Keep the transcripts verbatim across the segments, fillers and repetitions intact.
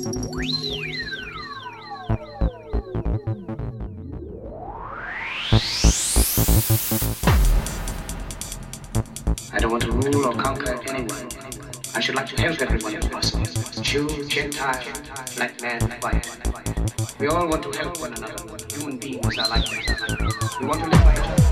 I don't want to rule or conquer anyone. I should like to help everyone if possible. Jew, Gentile, black man, white. We all want to help one another. Human beings are like that. We want to live by each other.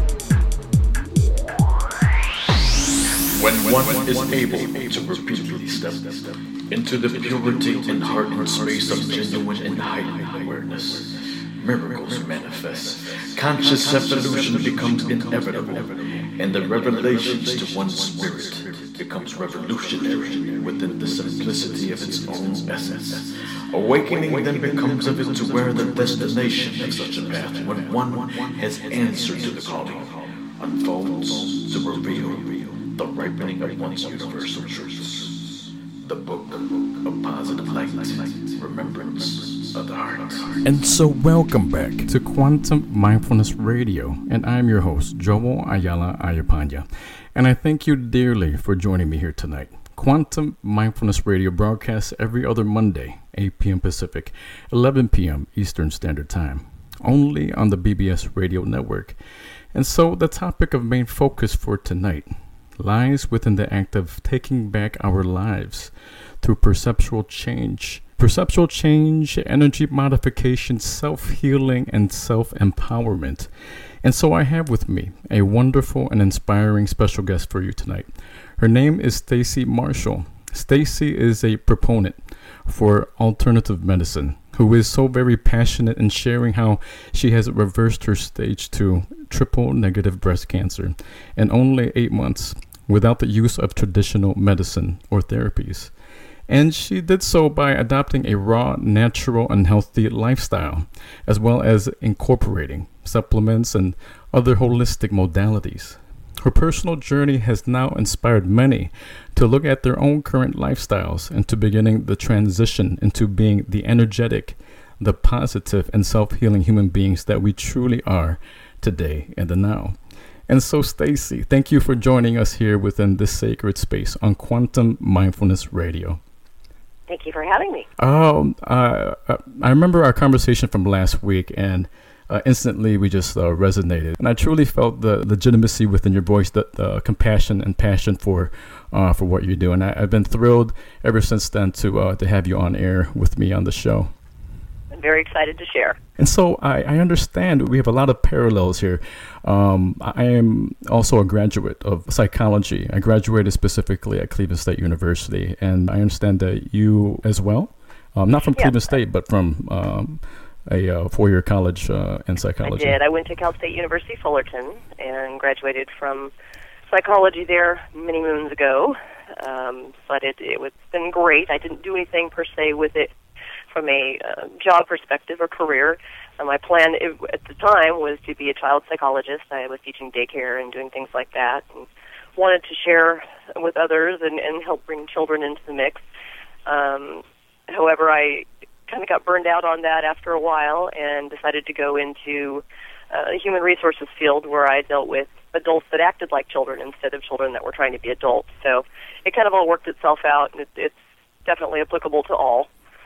When one is able to repeatedly step into the purity and heart and space of genuine and heightened awareness, miracles manifest. Conscious evolution becomes inevitable, and the revelations to one's spirit becomes revolutionary within the simplicity of its own essence. Awakening then becomes of it to where the destination of such a path, when one has answered to the calling, unfolds to reveal the ripening of one's universal truths. The book of positive light, remembrance of the heart. And so welcome back to Quantum Mindfulness Radio, and I'm your host, Joel Ayala Ayapanya, and I thank you dearly for joining me here tonight. Quantum Mindfulness Radio broadcasts every other Monday, eight p.m. Pacific, eleven p.m. Eastern Standard Time, only on the B B S Radio Network. And so the topic of main focus for tonight lies within the act of taking back our lives through perceptual change. Perceptual change, energy modification, self-healing, and self-empowerment. And so I have with me a wonderful and inspiring special guest for you tonight. Her name is Stacy Marshall. Stacy is a proponent for alternative medicine who is so very passionate in sharing how she has reversed her stage two triple negative breast cancer in only eight months without the use of traditional medicine or therapies. And she did so by adopting a raw, natural, and healthy lifestyle, as well as incorporating supplements and other holistic modalities. Her personal journey has now inspired many to look at their own current lifestyles and to beginning the transition into being the energetic, the positive, and self-healing human beings that we truly are today and the now. And so, Stacy, thank you for joining us here within this sacred space on Quantum Mindfulness Radio. Thank you for having me. Um, uh, I remember our conversation from last week, and uh, instantly we just uh, resonated. And I truly felt the legitimacy within your voice, the, the compassion and passion for uh, for what you do. And I, I've been thrilled ever since then to uh, to have you on air with me on the show. I'm very excited to share. And so I, I understand we have a lot of parallels here. Um, I am also a graduate of psychology. I graduated specifically at Cleveland State University, and I understand that you as well, um, not from yes. Cleveland State, but from um, a uh, four-year college uh, in psychology. I did. I went to Cal State University Fullerton and graduated from psychology there many moons ago. Um, but it, it was been great. I didn't do anything per se with it from a uh, job perspective or career. Uh, my plan it, at the time was to be a child psychologist. I was teaching daycare and doing things like that, and wanted to share with others and, and help bring children into the mix. Um, however, I kind of got burned out on that after a while and decided to go into uh, the human resources field where I dealt with adults that acted like children instead of children that were trying to be adults. So it kind of all worked itself out, and it, it's definitely applicable to all.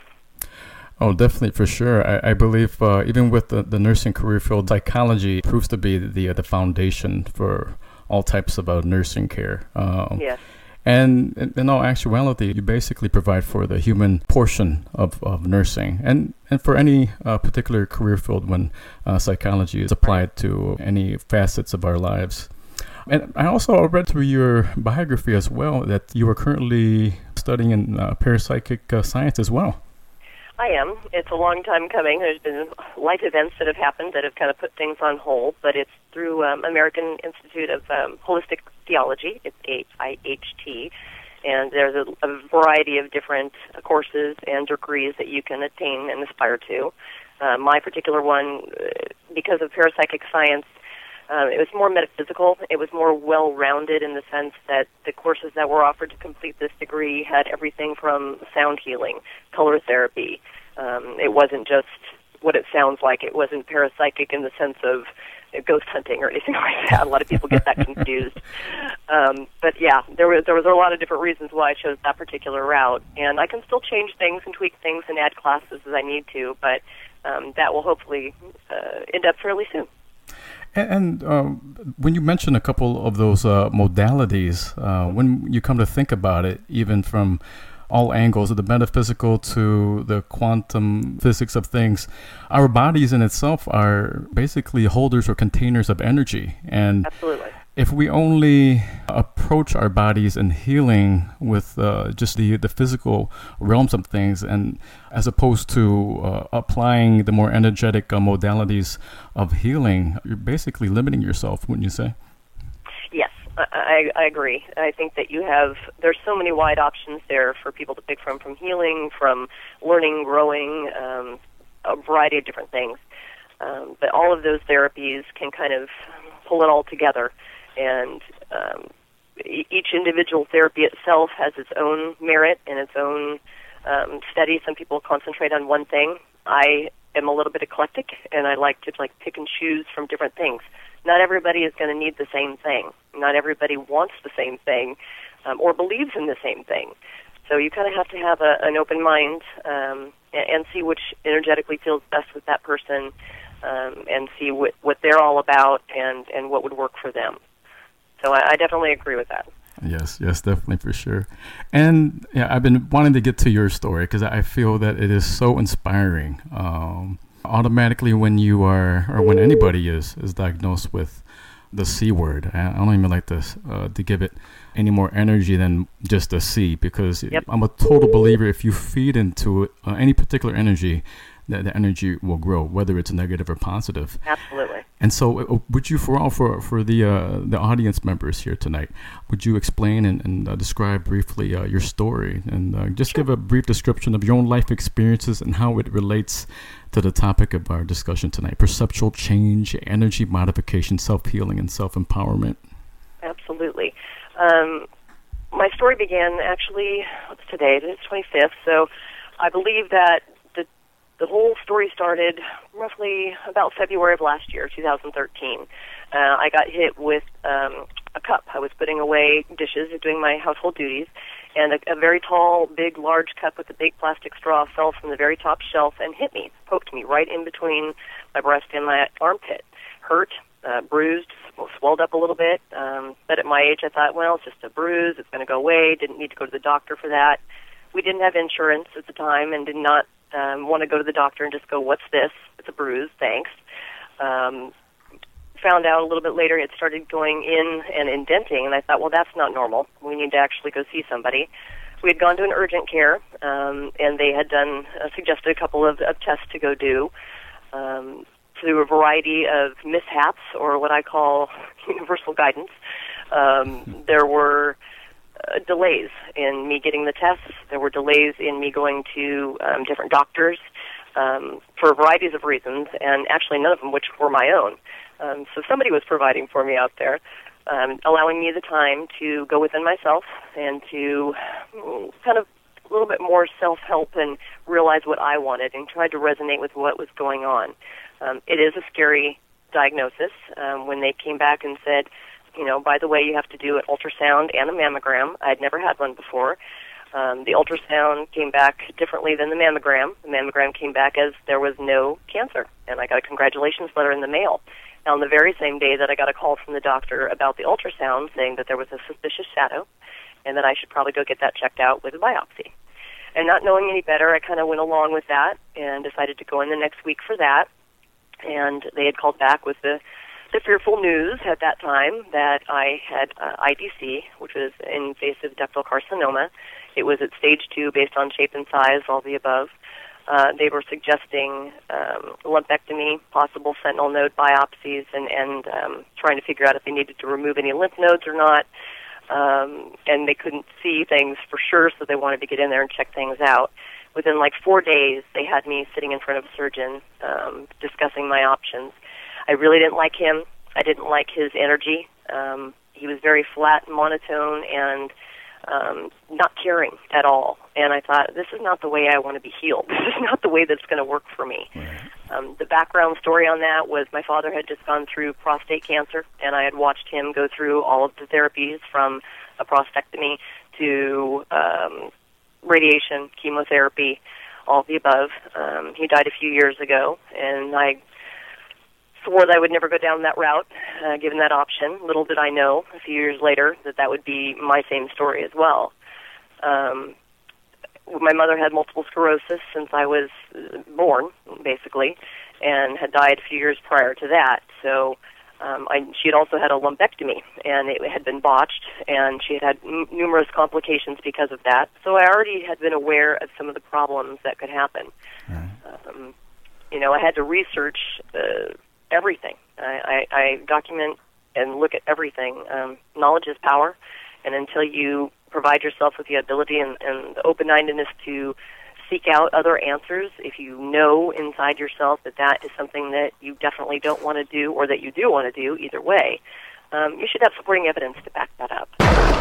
Oh, definitely, for sure. I, I believe uh, even with the, the nursing career field, psychology proves to be the the foundation for all types of uh, nursing care. Um, yes. And in, in all actuality, you basically provide for the human portion of, of nursing, and, and for any uh, particular career field when uh, psychology is applied to any facets of our lives. And I also read through your biography as well that you are currently studying in uh, parapsychic uh, science as well. I am. It's a long time coming. There's been life events that have happened that have kind of put things on hold, but it's through um, American Institute of um, Holistic Theology. It's A I H T, and there's a, a variety of different uh, courses and degrees that you can attain and aspire to. Uh, my particular one, uh, because of parapsychic science, Uh, it was more metaphysical. It was more well-rounded in the sense that the courses that were offered to complete this degree had everything from sound healing, color therapy. Um, it wasn't just what it sounds like. It wasn't parapsychic in the sense of ghost hunting or anything like that. A lot of people get that confused. Um, but yeah, there was there was a lot of different reasons why I chose that particular route, and I can still change things and tweak things and add classes as I need to, but um, that will hopefully uh, end up fairly soon. And, and um, when you mention a couple of those uh, modalities, uh, when you come to think about it, even from all angles, of the metaphysical to the quantum physics of things, our bodies in itself are basically holders or containers of energy. And absolutely, if we only approach our bodies in healing with uh, just the, the physical realms of things, and as opposed to uh, applying the more energetic uh, modalities of healing, you're basically limiting yourself, wouldn't you say? Yes, I, I agree. I think that you have, there's so many wide options there for people to pick from, from healing, from learning, growing, um, a variety of different things. Um, but all of those therapies can kind of pull it all together. And um, e- each individual therapy itself has its own merit and its own um, study. Some people concentrate on one thing. I am a little bit eclectic, and I like to like pick and choose from different things. Not everybody is going to need the same thing. Not everybody wants the same thing um, or believes in the same thing. So you kind of have to have a, an open mind um, and, and see which energetically feels best with that person, um, and see what, what they're all about and, and what would work for them. So I, I definitely agree with that. Yes, yes, definitely, for sure. And yeah, I've been wanting to get to your story because I feel that it is so inspiring. Um, automatically when you are, or when anybody is, is diagnosed with the C word, I don't even like to, uh, to give it any more energy than just a C, because yep. I'm a total believer if you feed into it, uh, any particular energy, that the energy will grow, whether it's negative or positive. Absolutely. And so uh, would you, for all for, for the uh, the audience members here tonight, would you explain and, and uh, describe briefly uh, your story, and uh, just sure. give a brief description of your own life experiences and how it relates to the topic of our discussion tonight: perceptual change, energy modification, self-healing, and self-empowerment? Absolutely. Um, my story began actually, what's today? It's twenty-fifth, so I believe that the whole story started roughly about February of last year, two thousand thirteen. Uh, I got hit with um, a cup. I was putting away dishes, doing my household duties, and a, a very tall, big, large cup with a big plastic straw fell from the very top shelf and hit me, poked me right in between my breast and my armpit. Hurt, uh, bruised, swelled up a little bit, um, but at my age I thought, well, it's just a bruise, it's going to go away, didn't need to go to the doctor for that. We didn't have insurance at the time and did not Um, want to go to the doctor and just go, what's this? It's a bruise, thanks. Um, found out a little bit later it started going in and indenting, and I thought, well, that's not normal. We need to actually go see somebody. We had gone to an urgent care, um, and they had done uh, suggested a couple of, of tests to go do. Um, through a variety of mishaps, or what I call universal guidance, um, there were Uh, delays in me getting the tests. There were delays in me going to um, different doctors um, for varieties of reasons, and actually none of them which were my own. Um, so somebody was providing for me out there, um, allowing me the time to go within myself and to um, kind of a little bit more self-help and realize what I wanted and try to resonate with what was going on. Um, it is a scary diagnosis. Um, when they came back and said, you know, by the way, you have to do an ultrasound and a mammogram. I'd never had one before. Um, the ultrasound came back differently than the mammogram. The mammogram came back as there was no cancer, and I got a congratulations letter in the mail. And on the very same day that I got a call from the doctor about the ultrasound saying that there was a suspicious shadow and that I should probably go get that checked out with a biopsy. And not knowing any better, I kind of went along with that and decided to go in the next week for that. And they had called back with the the fearful news at that time that I had uh, I D C, which was invasive ductal carcinoma. It was at stage two based on shape and size, all the above. Uh, they were suggesting um, lumpectomy, possible sentinel node biopsies, and, and um, trying to figure out if they needed to remove any lymph nodes or not. Um, and they couldn't see things for sure, so they wanted to get in there and check things out. Within like four days, they had me sitting in front of a surgeon um, discussing my options. I really didn't like him. I didn't like his energy. Um, he was very flat and monotone and um, not caring at all. And I thought, this is not the way I want to be healed. This is not the way that's going to work for me. Right. Um, the background story on that was my father had just gone through prostate cancer, and I had watched him go through all of the therapies from a prostatectomy to um, radiation, chemotherapy, all of the above. Um, he died a few years ago, and I swore that I would never go down that route, uh, given that option. Little did I know a few years later that that would be my same story as well. Um, my mother had multiple sclerosis since I was born, basically, and had died a few years prior to that. So um, I, she had also had a lumpectomy, and it had been botched, and she had had n- numerous complications because of that. So I already had been aware of some of the problems that could happen. Right. Um, you know, I had to research uh, everything. I, I, I document and look at everything. Um, knowledge is power, and until you provide yourself with the ability and, and the open-mindedness to seek out other answers, if you know inside yourself that that is something that you definitely don't want to do or that you do want to do, either way, um, you should have supporting evidence to back that up.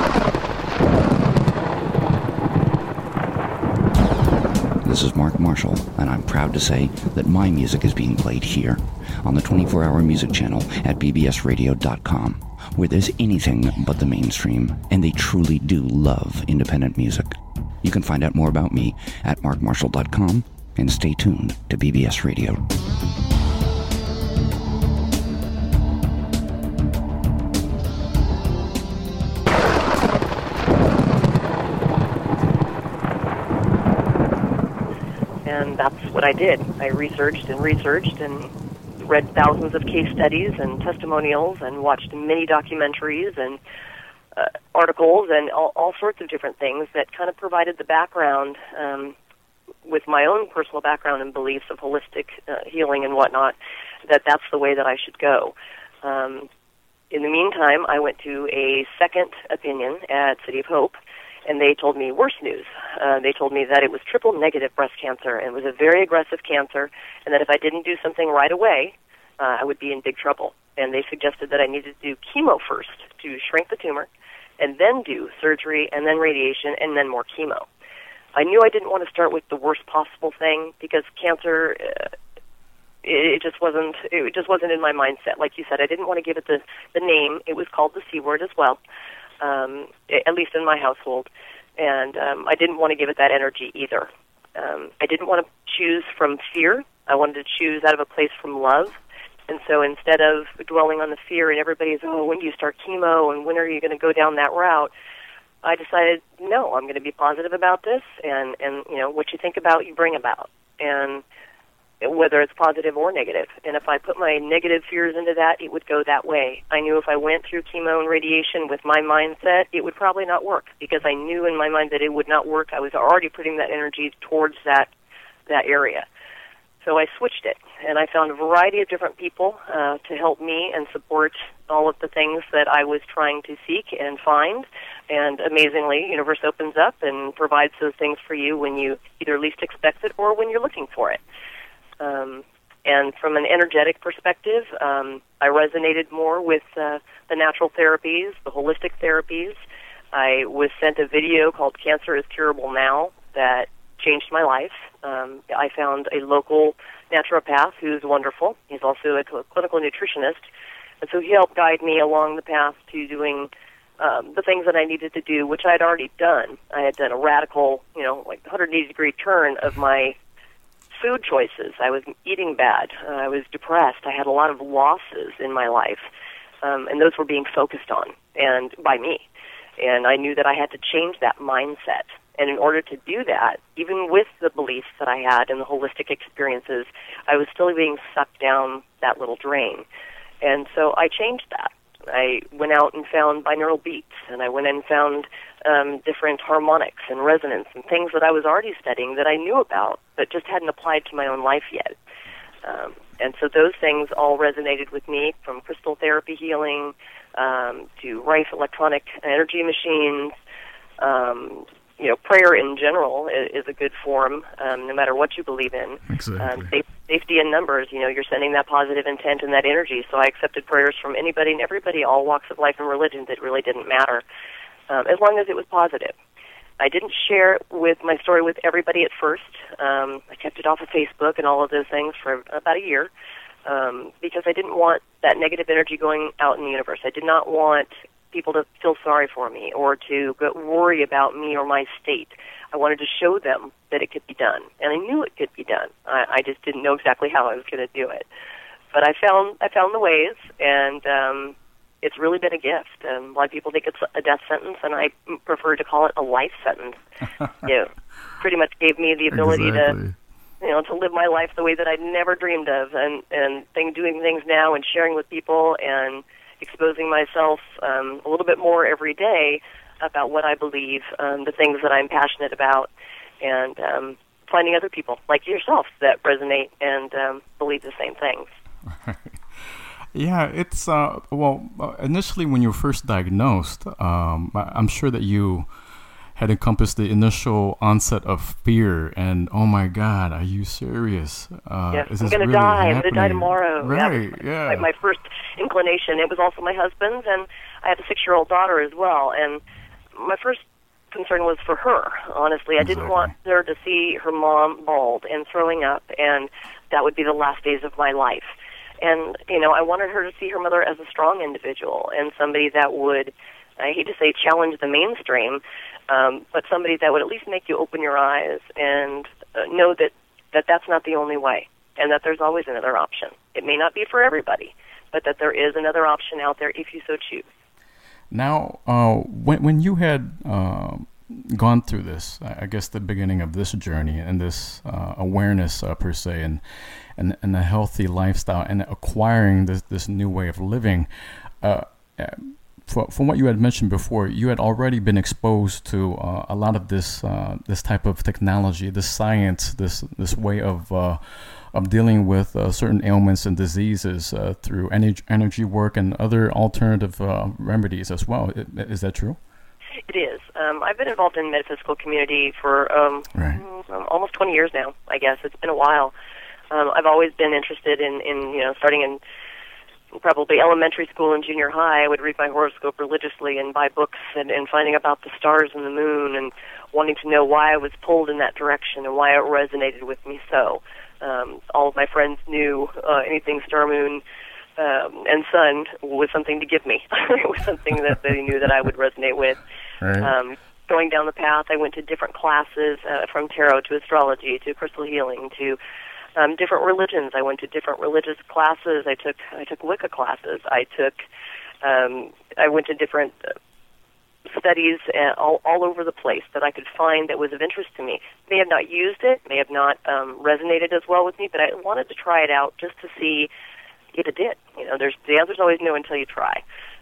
This is Mark Marshall, and I'm proud to say that my music is being played here on the twenty-four hour music channel at b b s radio dot com, where there's anything but the mainstream, and they truly do love independent music. You can find out more about me at mark marshall dot com, and stay tuned to B B S Radio. And that's what I did. I researched and researched and read thousands of case studies and testimonials and watched many documentaries and uh, articles and all, all sorts of different things that kind of provided the background um, with my own personal background and beliefs of holistic uh, healing and whatnot, that that's the way that I should go. Um, in the meantime, I went to a second opinion at City of Hope, and they told me worse news. Uh, they told me that it was triple-negative breast cancer, and it was a very aggressive cancer, and that if I didn't do something right away, uh, I would be in big trouble. And they suggested that I needed to do chemo first to shrink the tumor, and then do surgery, and then radiation, and then more chemo. I knew I didn't want to start with the worst possible thing, because cancer, uh, it, it just wasn't it just wasn't in my mindset. Like you said, I didn't want to give it the, the name. It was called the C word as well. Um, at least in my household, and um, I didn't want to give it that energy either. Um, I didn't want to choose from fear. I wanted to choose out of a place from love, and so instead of dwelling on the fear and everybody's, oh, when do you start chemo, and when are you going to go down that route, I decided, no, I'm going to be positive about this, and, and you know, what you think about, you bring about, and whether it's positive or negative. And if I put my negative fears into that, it would go that way. I knew if I went through chemo and radiation with my mindset, it would probably not work, because I knew in my mind that it would not work. I was already putting that energy towards that that area. So I switched it, and I found a variety of different people uh, to help me and support all of the things that I was trying to seek and find. And amazingly, universe opens up and provides those things for you when you either least expect it or when you're looking for it. Um, and from an energetic perspective, um, I resonated more with uh, the natural therapies, the holistic therapies. I was sent a video called Cancer is Curable Now that changed my life. Um, I found a local naturopath who's wonderful. He's also a cl- clinical nutritionist. And so he helped guide me along the path to doing um, the things that I needed to do, which I had already done. I had done a radical, you know, like one hundred eighty degree turn of my food choices. I was eating bad. Uh, I was depressed. I had a lot of losses in my life, um, and those were being focused on and by me. And I knew that I had to change that mindset. And in order to do that, even with the beliefs that I had and the holistic experiences, I was still being sucked down that little drain. And so I changed that. I went out and found binaural beats, and I went and found um, different harmonics and resonance and things that I was already studying that I knew about, but just hadn't applied to my own life yet. Um, and so those things all resonated with me, from crystal therapy healing um, to Rife electronic energy machines. Um, you know, prayer in general is, is a good form, um, no matter what you believe in. Exactly. Um, safe, safety in numbers, you know, you're sending that positive intent and that energy. So I accepted prayers from anybody and everybody, all walks of life and religions. It really didn't matter, um, as long as it was positive. I didn't share with my story with everybody at first. Um, I kept it off of Facebook and all of those things for about a year um, because I didn't want that negative energy going out in the universe. I did not want people to feel sorry for me or to go worry about me or my state. I wanted to show them that it could be done, and I knew it could be done. I, I just didn't know exactly how I was going to do it. But I found I found the ways, and um, it's really been a gift. Um, a lot of people think it's a death sentence, and I prefer to call it a life sentence. You know, pretty much gave me the ability exactly. to, you know, to live my life the way that I'd never dreamed of, and and thing, doing things now and sharing with people and exposing myself um, a little bit more every day about what I believe, um, the things that I'm passionate about, and um, finding other people like yourself that resonate and um, believe the same things. Yeah, it's, uh, well, uh, initially when you were first diagnosed, um, I- I'm sure that you had encompassed the initial onset of fear and, oh my God, are you serious? Uh, Yes, is I'm this going to really die. I'm happening? going to die tomorrow. Right, That was yeah. my, my first inclination. It was also my husband's, and I have a six-year-old daughter as well. And my first concern was for her, honestly. I didn't Exactly. want her to see her mom bald and throwing up, and that would be the last days of my life. And, you know, I wanted her to see her mother as a strong individual and somebody that would, I hate to say challenge the mainstream, um, but somebody that would at least make you open your eyes and uh, know that, that that's not the only way and that there's always another option. It may not be for everybody, but that there is another option out there if you so choose. Now, uh, when when you had uh, gone through this, I I guess the beginning of this journey and this uh, awareness uh, per se, and, and and a healthy lifestyle, and acquiring this this new way of living, uh, from from what you had mentioned before, you had already been exposed to uh, a lot of this uh, this type of technology, this science, this this way of uh, of dealing with uh, certain ailments and diseases uh, through energy, energy work and other alternative uh, remedies as well. I- Is that true? It is. Um, I've been involved in the metaphysical community for um, Right. mm, almost twenty years now, I guess. It's been a while. Um, I've always been interested in, in, you know, starting in probably elementary school and junior high. I would read my horoscope religiously and buy books and, and finding about the stars and the moon and wanting to know why I was pulled in that direction and why it resonated with me so. Um, all of my friends knew uh, anything star, moon, um, and sun was something to give me. It was something that they knew that I would resonate with. Right. Um, going down the path, I went to different classes, uh, from tarot to astrology to crystal healing to um, different religions. I went to different religious classes. I took I took Wicca classes. I took um, I went to different uh, studies uh, all, all over the place that I could find that was of interest to me. May have not used it, may have not um, resonated as well with me, but I wanted to try it out just to see if it did. You know, there's the answer's always no until you try.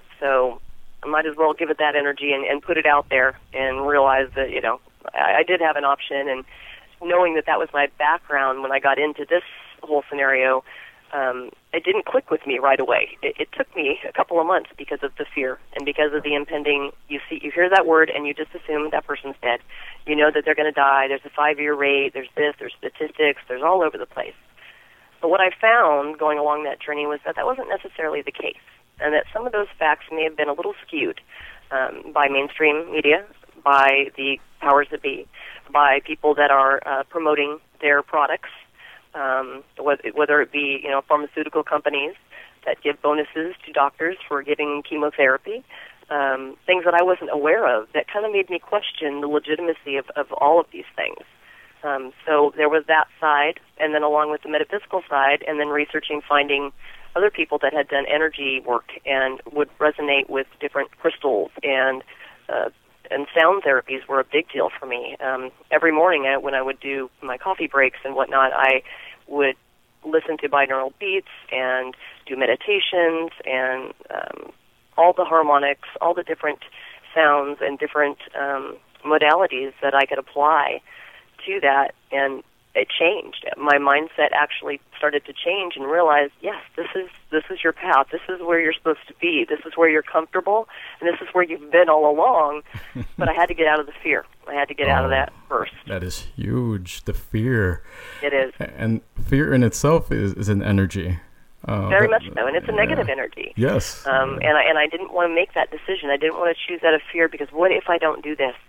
So I might as well give it that energy and, and put it out there and realize that, you know, I, I did have an option. And knowing that that was my background when I got into this whole scenario, um, it didn't click with me right away. It, it took me a couple of months because of the fear and because of the impending. You see, you hear that word, and you just assume that person's dead. You know that they're going to die. There's a five-year rate. There's this. There's statistics. There's all over the place. But what I found going along that journey was that that wasn't necessarily the case, and that some of those facts may have been a little skewed um, by mainstream media, by the powers that be, by people that are uh, promoting their products. Um, whether it be, you know, pharmaceutical companies that give bonuses to doctors for giving chemotherapy, um, things that I wasn't aware of that kind of made me question the legitimacy of, of all of these things. Um, so there was that side, and then along with the metaphysical side, and then researching, finding other people that had done energy work and would resonate with different crystals and uh, and sound therapies were a big deal for me. Um, every morning I, when I would do my coffee breaks and whatnot, I would listen to binaural beats and do meditations and um, all the harmonics, all the different sounds and different um, modalities that I could apply to that, and it changed. My mindset actually started to change and realize, yes, this is this is your path. This is where you're supposed to be. This is where you're comfortable, and this is where you've been all along. But I had to get out of the fear. I had to get oh, out of that first. That is huge, the fear. It is. And fear in itself is, is an energy. Uh, Very that, much so, and it's a yeah. negative energy. Yes. Um, and I and I didn't want to make that decision. I didn't want to choose out of fear because what if I don't do this?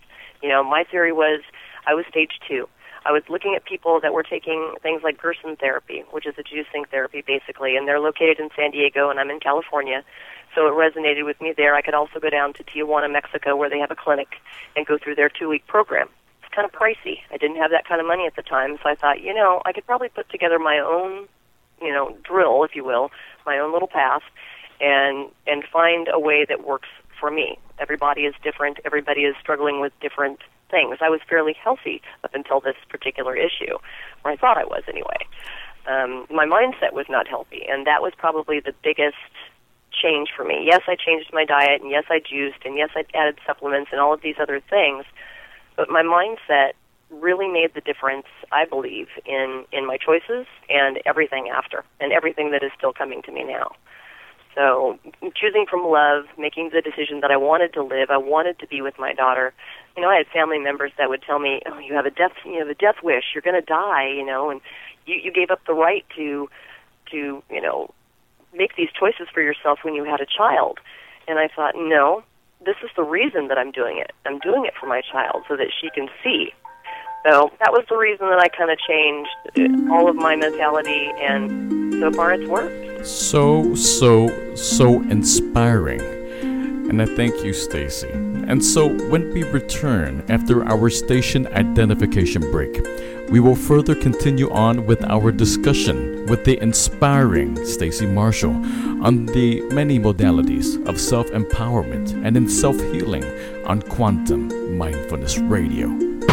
You know, my theory was I was stage two. I was looking at people that were taking things like Gerson therapy, which is a juicing therapy, basically, and they're located in San Diego, and I'm in California, so it resonated with me there. I could also go down to Tijuana, Mexico, where they have a clinic, and go through their two-week program. It's kind of pricey. I didn't have that kind of money at the time, so I thought, you know, I could probably put together my own, you know, drill, if you will, my own little path, and and find a way that works for me. Everybody is different. Everybody is struggling with different things. I was fairly healthy up until this particular issue, or I thought I was anyway. Um, my mindset was not healthy, and that was probably the biggest change for me. Yes, I changed my diet, and yes, I juiced, and yes, I added supplements and all of these other things, but my mindset really made the difference, I believe, in, in my choices and everything after, and everything that is still coming to me now. So choosing from love, making the decision that I wanted to live, I wanted to be with my daughter. You know, I had family members that would tell me, "Oh, you have a death, you have a death wish. You're going to die," you know, and you, you gave up the right to, to, you know, make these choices for yourself when you had a child. And I thought, no, this is the reason that I'm doing it. I'm doing it for my child so that she can see. So that was the reason that I kind of changed all of my mentality, and so far it's worked. So, so, so inspiring. And I thank you, Stacy. And so when we return after our station identification break, we will further continue on with our discussion with the inspiring Stacy Marshall on the many modalities of self-empowerment and in self-healing on Quantum Mindfulness Radio.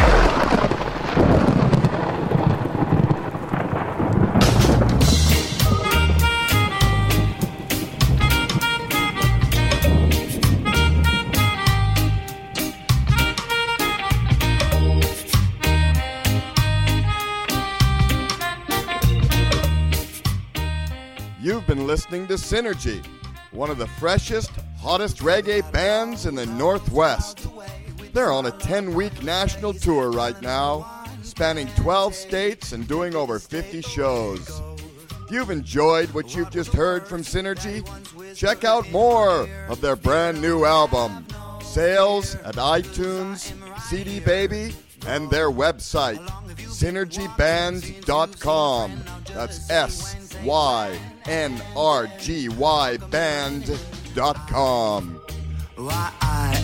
You've been listening to Synergy, one of the freshest, hottest reggae bands in the Northwest. They're on a ten-week national tour right now, spanning twelve states and doing over fifty shows. If you've enjoyed what you've just heard from Synergy, check out more of their brand new album, sales at iTunes, C D Baby, and their website, synergy band dot com. That's S Y N R G Y band dot com. Why I,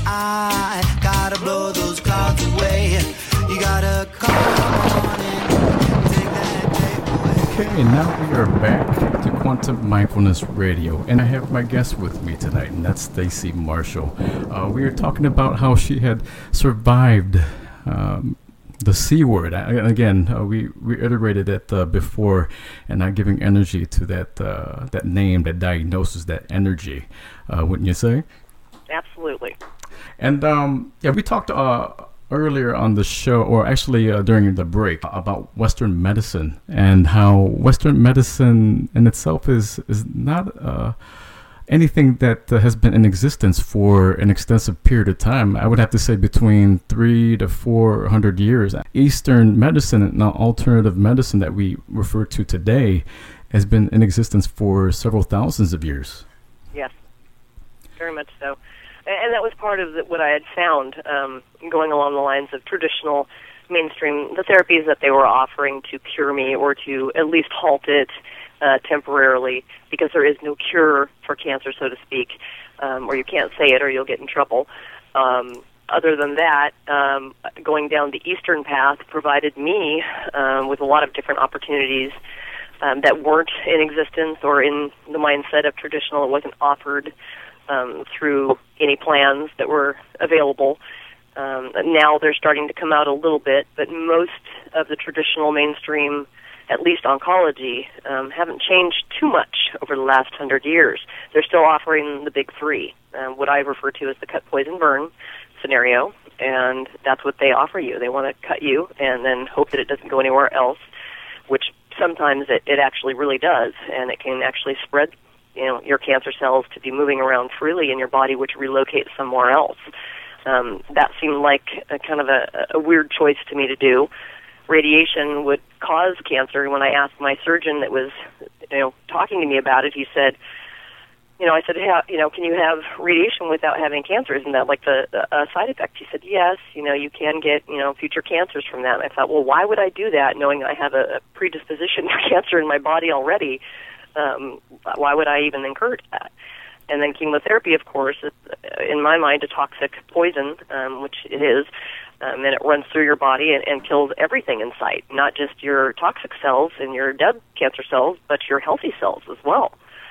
I gotta blow those clouds away. You gotta come on and take that tape away. Okay, now we are back to Quantum Mindfulness Radio, and I have my guest with me tonight, and that's Stacy Marshall. Uh, we are talking about how she had survived um, the C word. I, again, uh, we reiterated it uh, before, and not giving energy to that uh, that name, that diagnosis, that energy, uh, wouldn't you say? Absolutely. And um, yeah, we talked uh, earlier on the show, or actually uh, during the break, about Western medicine and how Western medicine in itself is is not uh, anything that uh, has been in existence for an extensive period of time. I would have to say between three to four hundred years. Eastern medicine and alternative medicine that we refer to today has been in existence for several thousands of years. Yes, very much so. And that was part of the, what I had found um, going along the lines of traditional mainstream, the therapies that they were offering to cure me or to at least halt it uh, temporarily, because there is no cure for cancer, so to speak, um, or you can't say it or you'll get in trouble. Um, other than that, um, going down the Eastern path provided me um, with a lot of different opportunities um, that weren't in existence or in the mindset of traditional. It wasn't offered Um, through any plans that were available. Um, now they're starting to come out a little bit, but most of the traditional mainstream, at least oncology, um, haven't changed too much over the last hundred years. They're still offering the big three, uh, what I refer to as the cut, poison, burn scenario, and that's what they offer you. They want to cut you and then hope that it doesn't go anywhere else, which sometimes it, it actually really does, and it can actually spread you know, your cancer cells to be moving around freely in your body, which relocates somewhere else. Um, that seemed like a kind of a, a weird choice to me to do. Radiation would cause cancer. When I asked my surgeon that was, you know, talking to me about it, he said, you know, I said, hey, you know, can you have radiation without having cancer? Isn't that like the, the uh, side effect? He said, yes, you know, you can get, you know, future cancers from that. And I thought, well, why would I do that knowing I have a, a predisposition for cancer in my body already? Um, why would I even encourage that? And then chemotherapy, of course, is, in my mind, a toxic poison, um, which it is, um, and it runs through your body and, and kills everything in sight, not just your toxic cells and your dead cancer cells, but your healthy cells as well.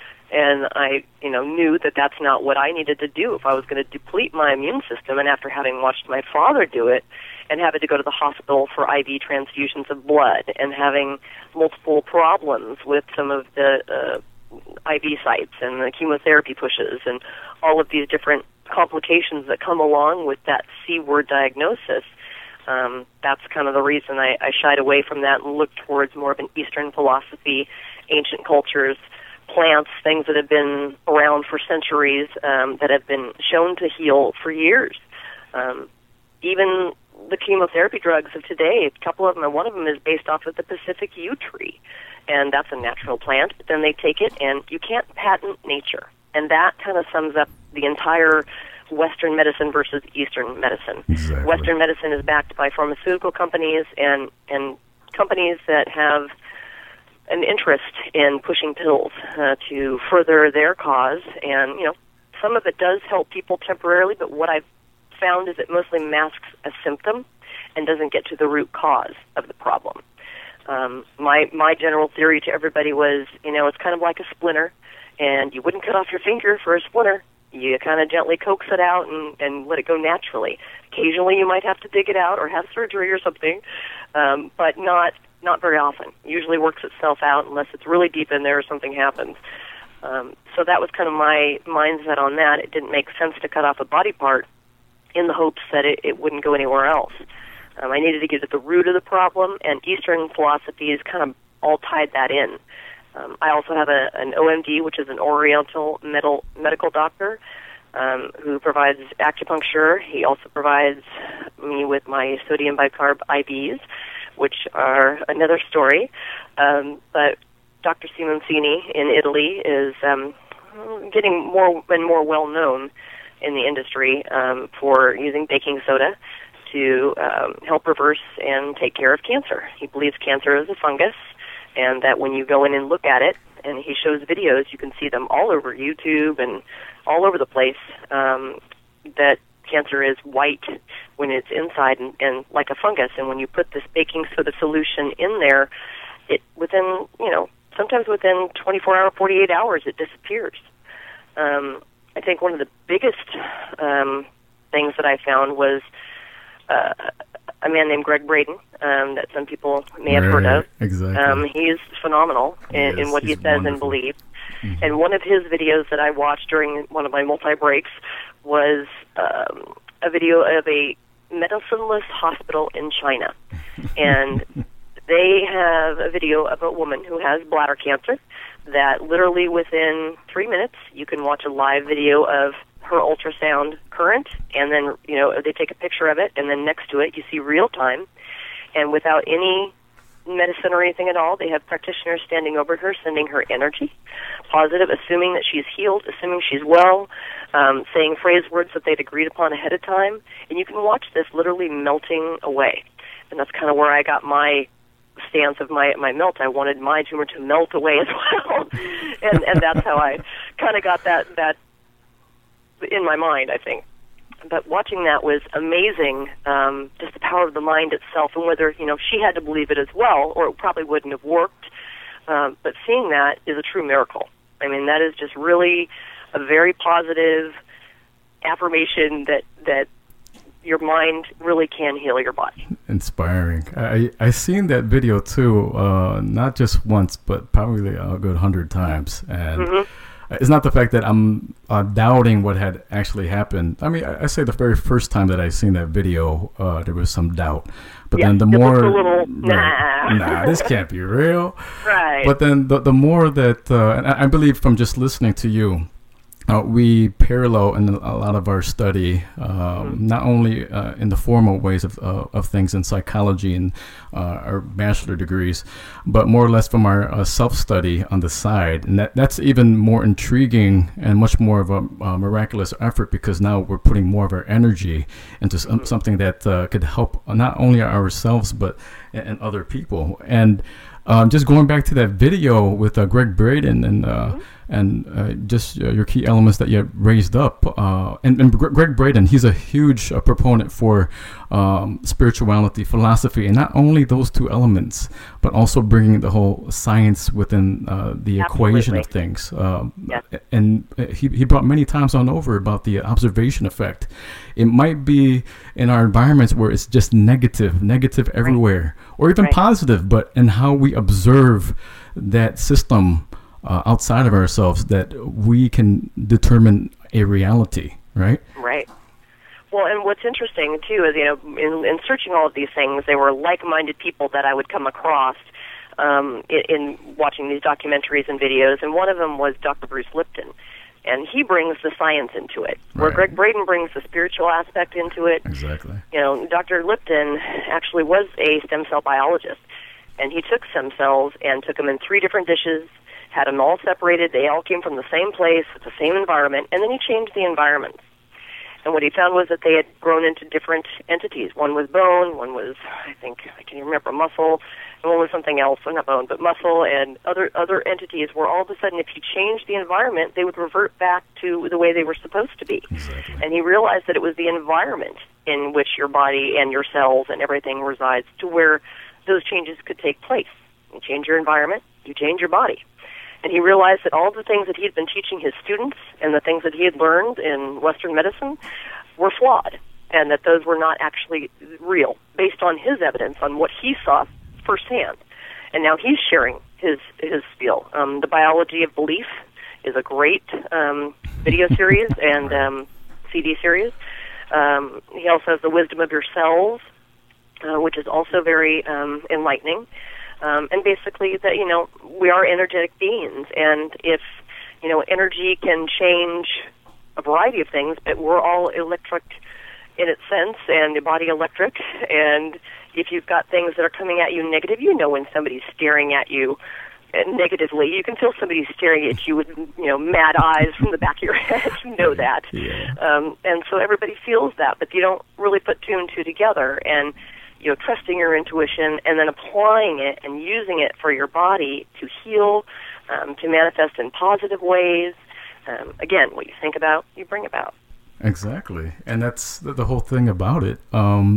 And I, you know, knew that that's not what I needed to do if I was going to deplete my immune system. And after having watched my father do it and having to go to the hospital for I V transfusions of blood and having multiple problems with some of the uh, I V sites and the chemotherapy pushes and all of these different complications that come along with that C-word diagnosis, um, that's kind of the reason I, I shied away from that and looked towards more of an Eastern philosophy, ancient cultures, plants, things that have been around for centuries, um, that have been shown to heal for years. Um, even the chemotherapy drugs of today, a couple of them, and one of them is based off of the Pacific yew tree, and that's a natural plant, but then they take it, and you can't patent nature. And that kind of sums up the entire Western medicine versus Eastern medicine. Exactly. Western medicine is backed by pharmaceutical companies and, and companies that have an interest in pushing pills uh, to further their cause. And, you know, some of it does help people temporarily, but what I've found is it mostly masks a symptom and doesn't get to the root cause of the problem. Um, my my general theory to everybody was, you know, it's kind of like a splinter, and you wouldn't cut off your finger for a splinter. You kind of gently coax it out and, and let it go naturally. Occasionally you might have to dig it out or have surgery or something, um, but not not very often. It usually works itself out unless it's really deep in there or something happens. Um, so that was kind of my mindset on that. It didn't make sense to cut off a body part in the hopes that it, it wouldn't go anywhere else. Um, I needed to get at the root of the problem, and Eastern philosophies kind of all tied that in. Um, I also have a, an O M D, which is an Oriental medical, medical doctor, um, who provides acupuncture. He also provides me with my sodium bicarb I Vs, which are another story. Um, but Doctor Simoncini in Italy is um, getting more and more well-known in the industry um, for using baking soda to um, help reverse and take care of cancer. He believes cancer is a fungus, and that when you go in and look at it, and he shows videos, you can see them all over YouTube and all over the place, um, that cancer is white when it's inside and, and like a fungus. And when you put this baking soda solution in there, it within, you know, sometimes within twenty-four hours, forty-eight hours, it disappears. Um, I think one of the biggest um, things that I found was uh, a man named Greg Braden, um, that some people may have right, heard of. Exactly. Um, he's phenomenal in, yes, in what he he's says wonderful. and believes. Mm-hmm. And one of his videos that I watched during one of my multi-breaks was um, a video of a medicineless hospital in China. And they have a video of a woman who has bladder cancer that literally within three minutes you can watch a live video of her ultrasound current, and then, you know, they take a picture of it, and then next to it you see real time, and without any medicine or anything at all, they have practitioners standing over her, sending her energy, positive, assuming that she's healed, assuming she's well, um, saying phrase words that they'd agreed upon ahead of time, and you can watch this literally melting away. And that's kind of where I got my stance of my my melt. I wanted my tumor to melt away as well, and and that's how I kind of got that that in my mind, I think. But watching that was amazing, um, just the power of the mind itself, and whether, you know, she had to believe it as well, or it probably wouldn't have worked. Um, but seeing that is a true miracle. I mean, that is just really a very positive affirmation that that your mind really can heal your body. Inspiring. I I seen that video too, uh, not just once, but probably a good hundred times, and. Mm-hmm. It's not the fact that I'm uh, doubting what had actually happened. I mean, I, I say the very first time that I seen that video, uh, there was some doubt. But yeah, then the it more, was a little, right, nah, nah, this can't be real. Right. But then the the more that, uh, and I, I believe from just listening to you, uh, we parallel in a lot of our study, um, mm-hmm. not only uh, in the formal ways of, uh, of things in psychology and uh, our bachelor degrees, but more or less from our uh, self-study on the side. And that, that's even more intriguing and much more of a uh, miraculous effort, because now we're putting more of our energy into some, mm-hmm. something that uh, could help not only ourselves, but and other people. And um, just going back to that video with uh, Greg Braden and uh, mm-hmm. and uh, just uh, your key elements that you raised up. Uh, and, and Greg Braden, he's a huge uh, proponent for um, spirituality, philosophy, and not only those two elements, but also bringing the whole science within uh, the Absolutely. equation of things. Um, yes. And he, he brought many times on over about the observation effect. It might be in our environments where it's just negative, negative everywhere, right. or even right. positive, but in how we observe that system Uh, outside of ourselves, that we can determine a reality, right? Right. Well, and what's interesting, too, is, you know, in, in searching all of these things, they were like-minded people that I would come across um, in, in watching these documentaries and videos, and one of them was Doctor Bruce Lipton. And he brings the science into it, where right. Greg Braden brings the spiritual aspect into it. Exactly. You know, Doctor Lipton actually was a stem cell biologist, and he took stem cells and took them in three different dishes, had them all separated. They all came from the same place, with the same environment, and then he changed the environments. And what he found was that they had grown into different entities. One was bone, one was, I think, I can't even remember, muscle, and one was something else, well, not bone, but muscle, and other other entities where all of a sudden, if you changed the environment, they would revert back to the way they were supposed to be. Exactly. And he realized that it was the environment in which your body and your cells and everything resides to where those changes could take place. You change your environment, you change your body. And he realized that all the things that he had been teaching his students and the things that he had learned in Western medicine were flawed, and that those were not actually real, based on his evidence, on what he saw firsthand. And now he's sharing his his spiel. Um, the Biology of Belief is a great um, video series and um, C D series. Um, he also has The Wisdom of Your Cells, uh, which is also very um, enlightening. Um, and basically that, you know, we are energetic beings, and if, you know, energy can change a variety of things, but we're all electric in its sense, and the body electric, and if you've got things that are coming at you negative, you know when somebody's staring at you negatively. You can feel somebody staring at you with, you know, mad eyes from the back of your head. You know that. Yeah. Um, and so everybody feels that, but you don't really put two and two together. And you know, trusting your intuition and then applying it and using it for your body to heal, um, to manifest in positive ways. Um, again, what you think about, you bring about. Exactly. And that's the, the whole thing about it. Um,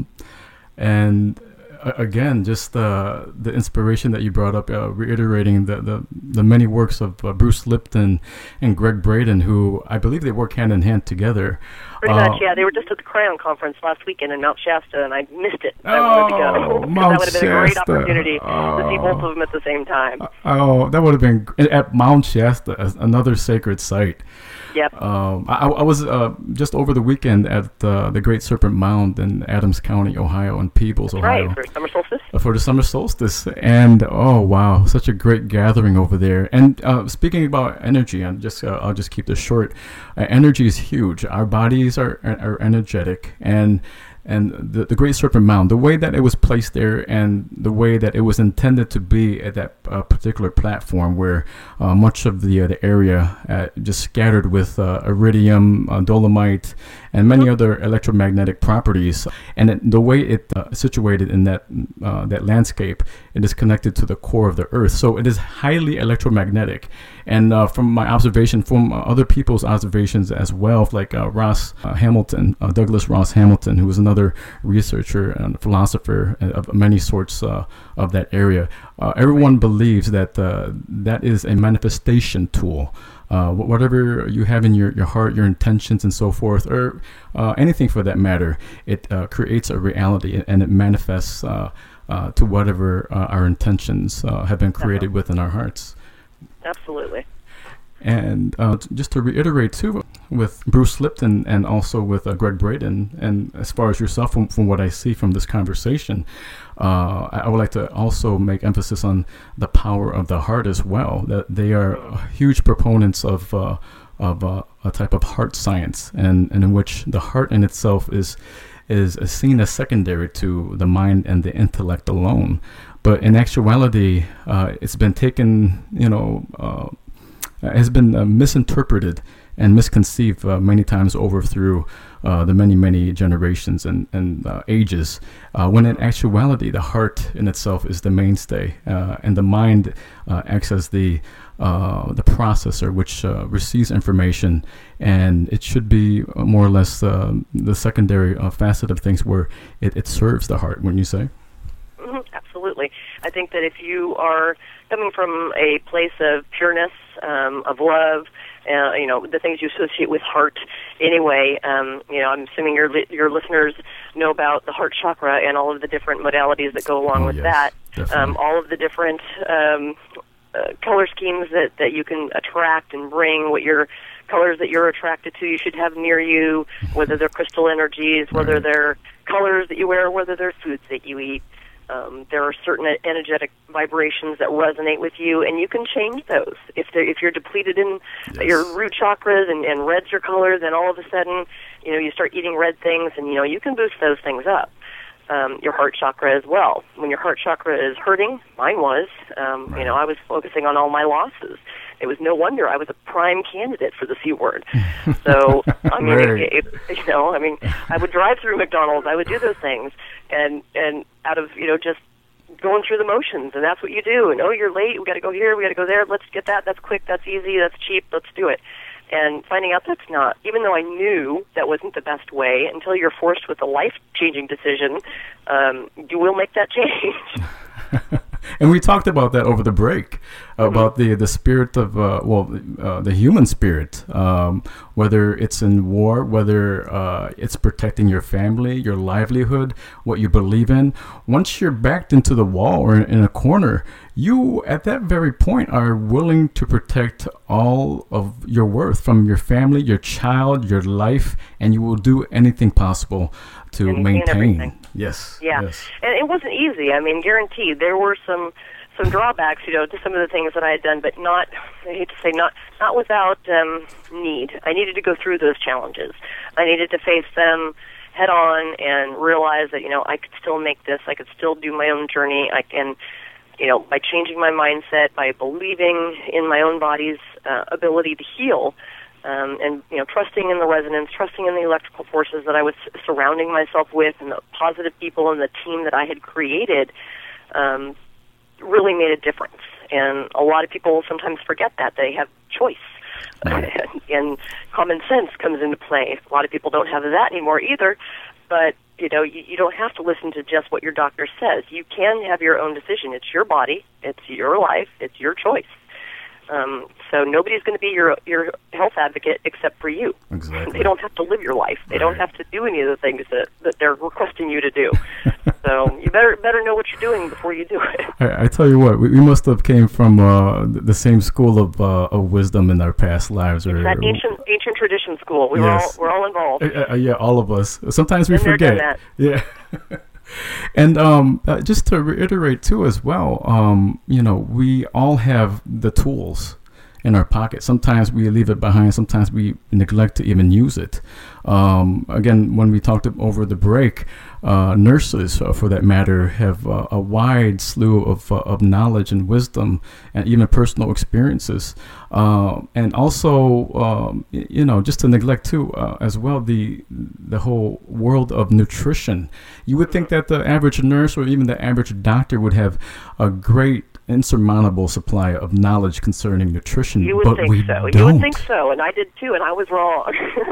and uh, again, just uh, the inspiration that you brought up, uh, reiterating the, the, the many works of uh, Bruce Lipton and Greg Braden, who I believe they work hand in hand together. Pretty uh, much, yeah. They were just at the Cryon Conference last weekend in Mount Shasta, and I missed it. I oh, wanted to go. Mount that would have been a great Shasta. opportunity oh. to see both of them at the same time. Oh, that would have been at Mount Shasta, another sacred site. Yep. Um, I, I was uh, just over the weekend at uh, the Great Serpent Mound in Adams County, Ohio, in Peebles, That's Ohio. Right, for summer solstice. Uh, for the summer solstice. And, oh, wow, such a great gathering over there. And uh, speaking about energy, I'm just, uh, I'll just keep this short. Uh, energy is huge. Our bodies are, are energetic. And And the, the Great Serpent Mound, the way that it was placed there and the way that it was intended to be at that uh, particular platform where uh, much of the, uh, the area uh, just scattered with uh, iridium, uh, dolomite, and many other electromagnetic properties. And it, the way it uh, situated in that uh, that landscape, it is connected to the core of the earth. So it is highly electromagnetic. And uh, from my observation, from uh, other people's observations as well, like uh, Ross uh, Hamilton, uh, Douglas Ross Hamilton, who was another researcher and philosopher of many sorts uh, of that area, uh, everyone believes that uh, that is a manifestation tool. Uh, whatever you have in your, your heart, your intentions and so forth, or uh, anything for that matter, it uh, creates a reality and it manifests uh, uh, to whatever uh, our intentions uh, have been created Definitely. within our hearts. Absolutely. And uh, just to reiterate too, with Bruce Lipton and also with uh, Greg Braden, and as far as yourself, from, from what I see from this conversation, uh, I, I would like to also make emphasis on the power of the heart as well. That they are huge proponents of uh, of uh, a type of heart science, and, and in which the heart in itself is is seen as secondary to the mind and the intellect alone. But in actuality, uh, it's been taken, you know, uh, has been uh, misinterpreted and misconceived uh, many times over through uh, the many, many generations and, and uh, ages, uh, when in actuality, the heart in itself is the mainstay, uh, and the mind uh, acts as the uh, the processor, which uh, receives information, and it should be more or less uh, the secondary uh, facet of things where it, it serves the heart, wouldn't you say? Mm-hmm, absolutely. I think that if you are coming from a place of pureness, um, of love, uh, you know, the things you associate with heart anyway, um, you know, I'm assuming your li- your listeners know about the heart chakra and all of the different modalities that go along oh, with yes, that, um, all of the different um, uh, color schemes that, that you can attract and bring, what your colors that you're attracted to you should have near you, whether they're crystal energies, whether right. they're colors that you wear, whether they're foods that you eat. Um, there are certain energetic vibrations that resonate with you, and you can change those. If they're, if you're depleted in yes. your root chakras and, and red's your color, then all of a sudden, you know, you start eating red things, and you know you can boost those things up. Um, your heart chakra as well. When your heart chakra is hurting, mine was. Um, right. You know, I was focusing on all my losses. It was no wonder I was a prime candidate for the C word. So, I mean, right. it, it, you know, I mean, I would drive through McDonald's, I would do those things, and and out of, you know, just going through the motions, and that's what you do. And, oh, you're late, we got to go here, we got to go there, let's get that, that's quick, that's easy, that's cheap, let's do it. And finding out that's not, even though I knew that wasn't the best way, until you're forced with a life-changing decision, um, you will make that change. And we talked about that over the break, about mm-hmm. the the spirit of uh, well, uh, the human spirit. Um, whether it's in war, whether uh, it's protecting your family, your livelihood, what you believe in. Once you're backed into the wall or in a corner, you at that very point are willing to protect all of your worth from your family, your child, your life, and you will do anything possible to anything maintain. Yes. Yeah. Yes. And it wasn't easy. I mean, guaranteed, there were some some drawbacks, you know, to some of the things that I had done, but not, I hate to say, not not without um, need. I needed to go through those challenges. I needed to face them head on and realize that, you know, I could still make this. I could still do my own journey. I can, you know, by changing my mindset, by believing in my own body's uh, ability to heal, Um, and, you know, trusting in the resonance, trusting in the electrical forces that I was surrounding myself with, and the positive people and the team that I had created, um, really made a difference. And a lot of people sometimes forget that. They have choice. Right. And common sense comes into play. A lot of people don't have that anymore either. But, you know, you, you don't have to listen to just what your doctor says. You can have your own decision. It's your body. It's your life. It's your choice. Um, so nobody's going to be your your health advocate except for you. Exactly. They don't have to live your life. They right. don't have to do any of the things that, that they're requesting you to do. So you better better know what you're doing before you do it. I, I tell you what, we, we must have came from uh, the same school of uh, of wisdom in our past lives. Or, that ancient ancient tradition school. We yes. were all we're all involved. Uh, uh, yeah, all of us. Sometimes we Been forget. There, done that. Yeah. And um, uh, just to reiterate too, as well, um, you know, we all have the tools in our pocket. Sometimes we leave it behind. Sometimes we neglect to even use it. Um, again, when we talked over the break, uh, nurses, uh, for that matter, have uh, a wide slew of, uh, of knowledge and wisdom and even personal experiences. Uh, and also, um, you know, just to neglect too, uh, as well, the the whole world of nutrition. You would think that the average nurse or even the average doctor would have a great insurmountable supply of knowledge concerning nutrition, you would but think we so. don't. You would think so, and I did too, and I was wrong.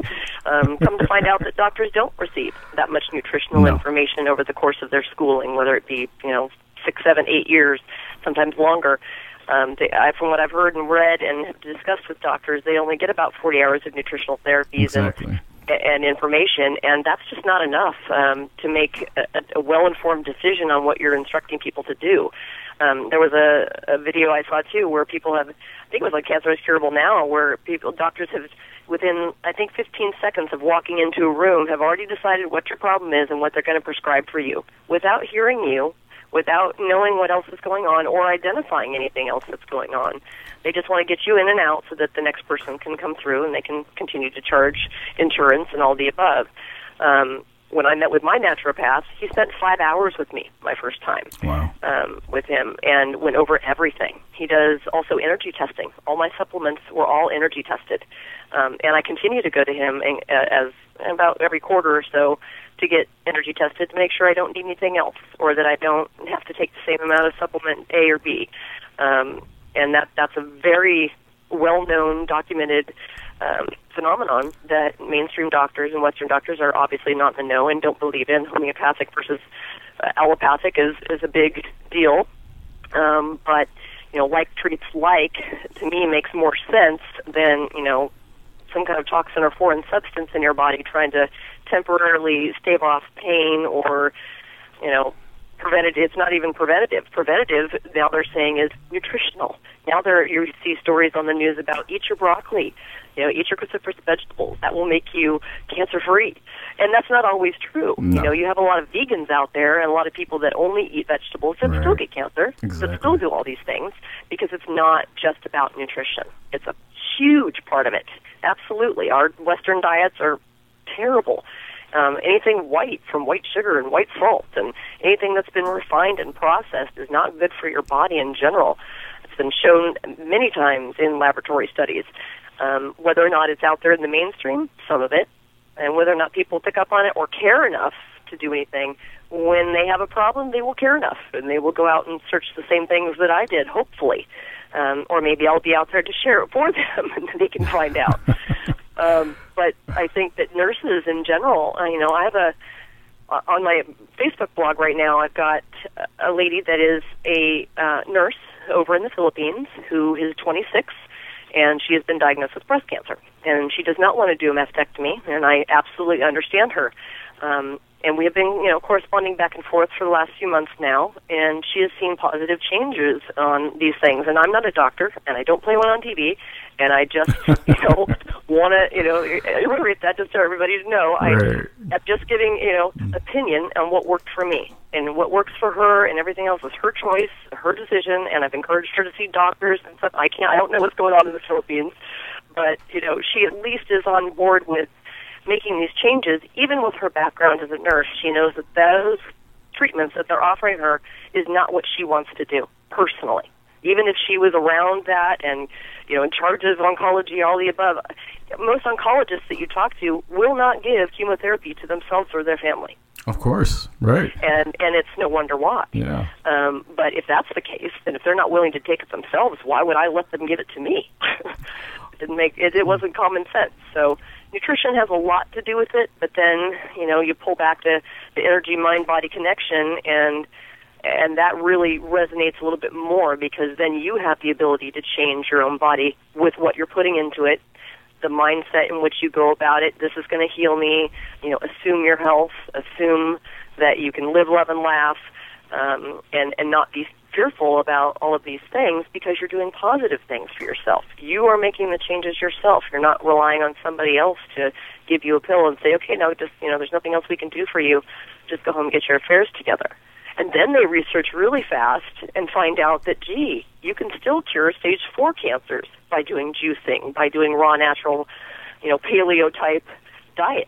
um, come to find out that doctors don't receive that much nutritional No. information over the course of their schooling, whether it be, you know, six, seven, eight years, sometimes longer. Um, they, I, from what I've heard and read and have discussed with doctors, they only get about forty hours of nutritional therapies Exactly. and and information, and that's just not enough um, to make a, a well-informed decision on what you're instructing people to do. Um, there was a, a video I saw, too, where people have, I think it was like Cancer is Curable Now, where people, doctors have, within, I think, fifteen seconds of walking into a room, have already decided what your problem is and what they're going to prescribe for you, without hearing you, without knowing what else is going on or identifying anything else that's going on. They just want to get you in and out so that the next person can come through and they can continue to charge insurance and all the above. Um, when I met with my naturopath, he spent five hours with me my first time. Wow. Um, with him, and went over everything. He does also energy testing. All my supplements were all energy tested. Um, and I continue to go to him in, uh, as about every quarter or so to get energy tested to make sure I don't need anything else or that I don't have to take the same amount of supplement A or B. Um, and that that's a very well-known, documented um, phenomenon that mainstream doctors and Western doctors are obviously not in the know and don't believe in. Homeopathic versus uh, allopathic is, is a big deal. Um, but, you know, like treats like, to me, makes more sense than, you know, some kind of toxin or foreign substance in your body trying to temporarily stave off pain or, you know, preventative. It's not even preventative. Preventative, now they're saying, is nutritional. Now there, you see stories on the news about eat your broccoli, you know, eat your cruciferous vegetables. That will make you cancer-free. And that's not always true. No. You know, you have a lot of vegans out there and a lot of people that only eat vegetables that Right. still get cancer, Exactly. that still do all these things because it's not just about nutrition. It's a huge part of it. Absolutely. Our Western diets are terrible. Um, anything white, from white sugar and white salt, and anything that's been refined and processed is not good for your body in general. It's been shown many times in laboratory studies. Um, whether or not it's out there in the mainstream, some of it, and whether or not people pick up on it or care enough to do anything, when they have a problem, they will care enough, and they will go out and search the same things that I did, hopefully. Um, or maybe I'll be out there to share it for them, and they can find out. Um, but I think that nurses in general, uh, you know, I have a, uh, on my Facebook blog right now, I've got a lady that is a uh, nurse over in the Philippines who is twenty-six, and she has been diagnosed with breast cancer. And she does not want to do a mastectomy, and I absolutely understand her. Um, and we have been, you know, corresponding back and forth for the last few months now, and she has seen positive changes on these things. And I'm not a doctor, and I don't play one on T V, and I just, you know, want to, you know, reiterate that just so everybody to know. Right. I'm just giving, you know, opinion on what worked for me. And what works for her and everything else is her choice, her decision, and I've encouraged her to see doctors and stuff. I can't, I don't know what's going on in the Philippines, but, you know, she at least is on board with making these changes. Even with her background as a nurse, she knows that those treatments that they're offering her is not what she wants to do personally. Even if she was around that and, you know, in charge of oncology, all the above, most oncologists that you talk to will not give chemotherapy to themselves or their family. Of course, right. And and it's no wonder why. Yeah. Um, but if that's the case, then if they're not willing to take it themselves, why would I let them give it to me? It didn't make it, it wasn't common sense. So nutrition has a lot to do with it, but then, you know, you pull back the, the energy mind body connection, and and that really resonates a little bit more, because then you have the ability to change your own body with what you're putting into it, the mindset in which you go about it. This is going to heal me. You know, assume your health, assume that you can live, love, and laugh, um, and and not be fearful about all of these things, because you're doing positive things for yourself. You are making the changes yourself. You're not relying on somebody else to give you a pill and say, okay, no, just, you know, there's nothing else we can do for you. Just go home and get your affairs together. And then they research really fast and find out that, gee, you can still cure stage four cancers by doing juicing, by doing raw, natural, you know, paleo-type diets.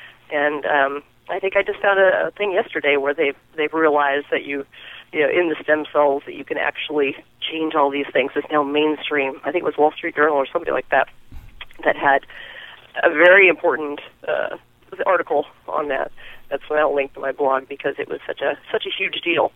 And um, I think I just found a, a thing yesterday where they've, they've realized that you, you know, in the stem cells, that you can actually change all these things. It's now mainstream. I think it was Wall Street Journal or somebody like that that had a very important uh, article on that. That's why I'll link to my blog, because it was such a such a huge deal.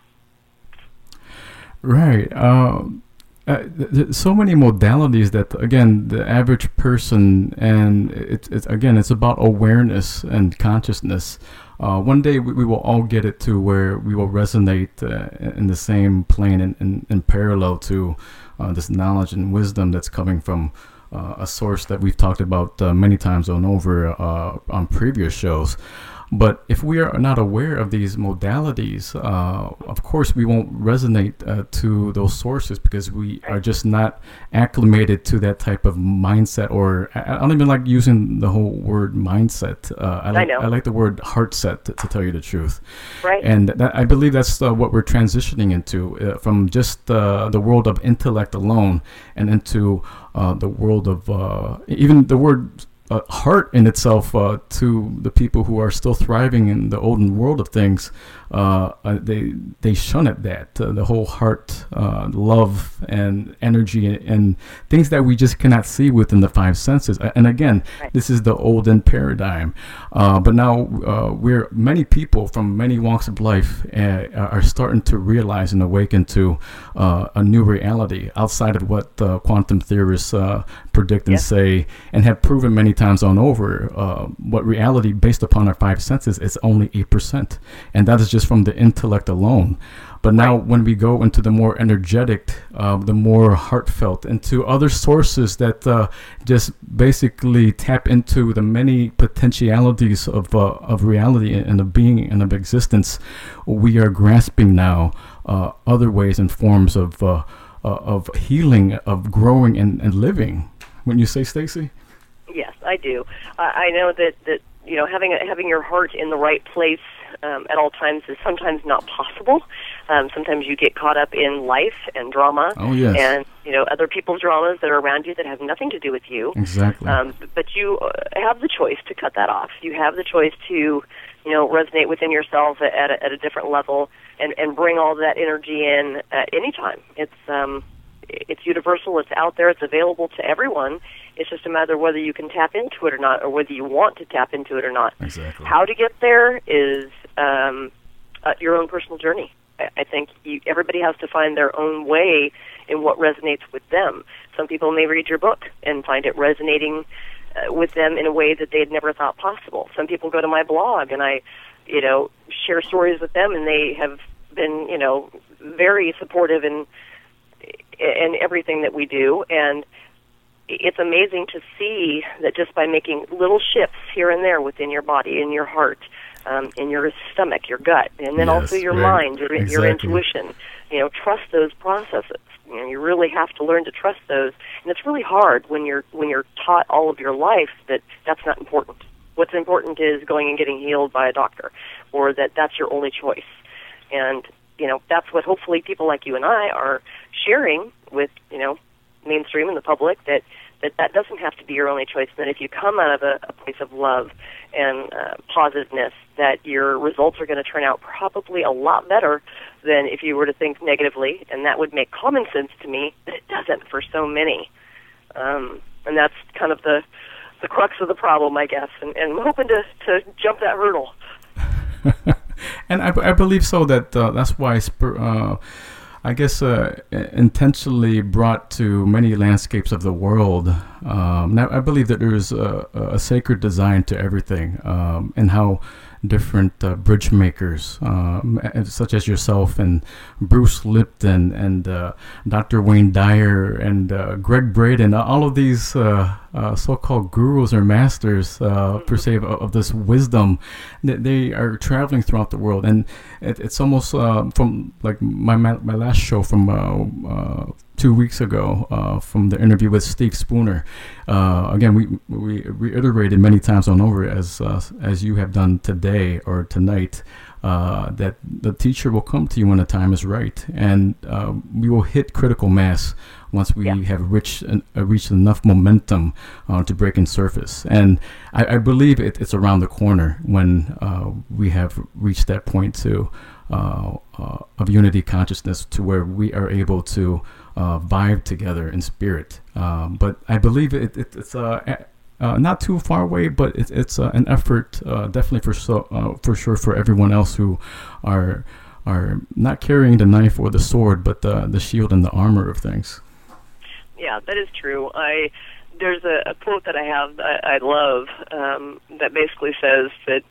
Right. Um, uh, th- th- so many modalities that, again, the average person, and it's it's again, it's about awareness and consciousness. Uh, one day we, we will all get it to where we will resonate uh, in the same plane and in, in, in parallel to uh, this knowledge and wisdom that's coming from uh, a source that we've talked about uh, many times on over uh, on previous shows. But if we are not aware of these modalities, uh, of course, we won't resonate uh, to those sources because we are just not acclimated to that type of mindset. Or I, I don't even like using the whole word mindset. Uh, I, like, I know. I like the word heart set, to, to tell you the truth. Right. And that, I believe that's uh, what we're transitioning into uh, from just uh, the world of intellect alone and into uh, the world of uh, even the word Uh, heart in itself uh, to the people who are still thriving in the olden world of things. Uh, uh, they they shun at that uh, the whole heart, uh, love, and energy, and, and things that we just cannot see within the five senses. And again, right. This is the olden paradigm. Uh, but now uh, we're many people from many walks of life uh, are starting to realize and awaken to uh, a new reality outside of what uh, quantum theorists uh, predict and yes. say, and have proven many times on over. Uh, what reality based upon our five senses is only eight percent, and that is just from the intellect alone. But now right. when we go into the more energetic, uh, the more heartfelt, into other sources that uh, just basically tap into the many potentialities of uh, of reality and of being and of existence, we are grasping now uh, other ways and forms of uh, uh, of healing, of growing and, and living. Wouldn't you say, Stacy? Yes, I do. Uh, I know that, that you know having a, having your heart in the right place um, at all times is sometimes not possible. Um, sometimes you get caught up in life and drama, oh, yes. and you know other people's dramas that are around you that have nothing to do with you. Exactly. Um, but you uh, have the choice to cut that off. You have the choice to, you know, resonate within yourself at, at, a, at a different level and, and bring all that energy in at any time. It's um, it's universal. It's out there. It's available to everyone. It's just a matter of whether you can tap into it or not, or whether you want to tap into it or not. Exactly. How to get there is um, uh, your own personal journey. I, I think you, everybody has to find their own way in what resonates with them. Some people may read your book and find it resonating uh, with them in a way that they had never thought possible. Some people go to my blog and I, you know, share stories with them, and they have been, you know, very supportive in in everything that we do. And it's amazing to see that just by making little shifts here and there within your body, in your heart, um, in your stomach, your gut, and then yes, also your right. mind, your, exactly. your intuition, you know, trust those processes. You know, you really have to learn to trust those, and it's really hard when you're when you're taught all of your life that that's not important. What's important is going and getting healed by a doctor, or that that's your only choice. And you know, that's what hopefully people like you and I are sharing with, you know, mainstream and the public, that that, that doesn't have to be your only choice, that if you come out of a, a place of love and uh, positiveness, that your results are going to turn out probably a lot better than if you were to think negatively, and that would make common sense to me, but it doesn't for so many. Um, and that's kind of the the crux of the problem, I guess, and, and I'm hoping to, to jump that hurdle. And I, I believe so that uh, that's why uh, I guess uh, intentionally brought to many landscapes of the world. Um, now I believe that there is a, a sacred design to everything, um, and how different uh, bridge makers, um, such as yourself and Bruce Lipton and uh, Doctor Wayne Dyer and uh, Greg Braden, all of these uh, uh, so-called gurus or masters, uh, per se, of, of this wisdom, that they are traveling throughout the world. And it, it's almost uh, from like my my last show from uh, uh, two weeks ago, uh, from the interview with Steve Spooner. Uh, again, we we reiterated many times on over, as uh, as you have done today or tonight, uh, that the teacher will come to you when the time is right, and uh, we will hit critical mass once we yeah. have reached uh, reached enough momentum uh, to break in surface. And I, I believe it, it's around the corner when uh, we have reached that point to uh, uh, of unity consciousness, to where we are able to uh, vibe together in spirit. Um, but I believe it, it, it's uh, uh, not too far away, but it, it's uh, an effort, uh, definitely for so uh, for sure for everyone else who are are not carrying the knife or the sword, but the the shield and the armor of things. Yeah, that is true. I there's a, a quote that I have that I, I love um, that basically says that